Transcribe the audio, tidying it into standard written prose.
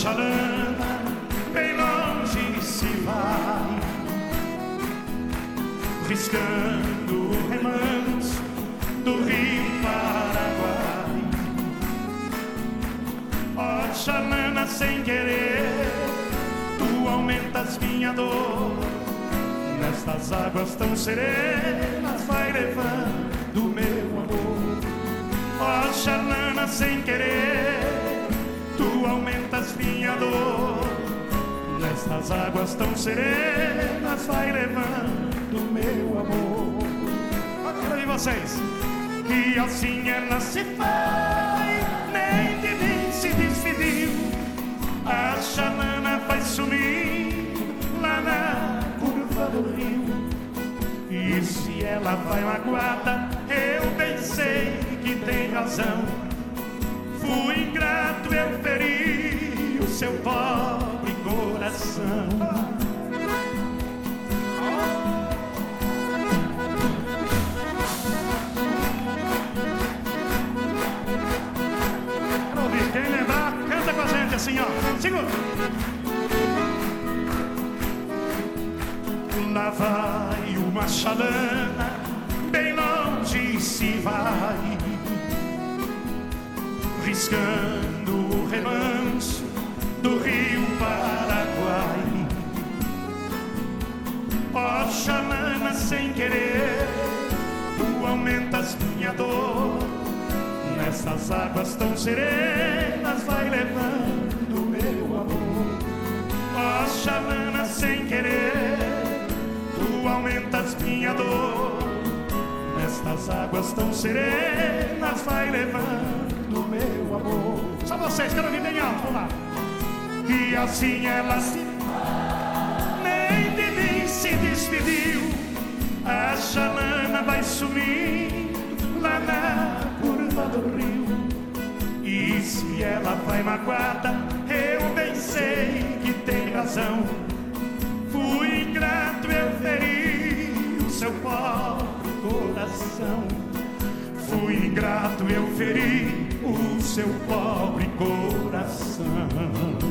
baixa a lama, bem longe se vai, riscando o remanso do rio Paraguai. Ó xalana, sem querer, tu aumentas minha dor. Nestas águas tão serenas vai levando meu amor. Ó xalana, sem querer, tu aumentas minha dor. Nestas águas tão serenas vai levando meu amor. Eu quero ouvir vocês. E assim ela se vai, nem de mim se despediu. A xalana vai sumir lá na curva do rio. E se ela vai magoada, eu bem sei que tem razão. Fui ingrato, eu feri o seu pobre coração. Quero ouvir, quem lembrar, canta com a gente assim, ó. Segura. Lá vai uma xalana, bem longe se vai, riscando o remanso do rio Paraguai. Ó xalana, sem querer, tu aumentas minha dor. Nessas águas tão serenas vai levando meu amor. Ó xalana, sem querer, tu aumentas minha dor. Nestas águas tão serenas vai levando meu amor. Só vocês, quero ouvir bem alto, vamos lá. E assim ela se vai, nem de mim se despediu. A xalana vai sumir lá na curva do rio. E se ela vai magoada, eu bem sei que tem razão. Fui ingrato, eu feri o seu pobre coração. Fui ingrato, eu feri o seu pobre coração.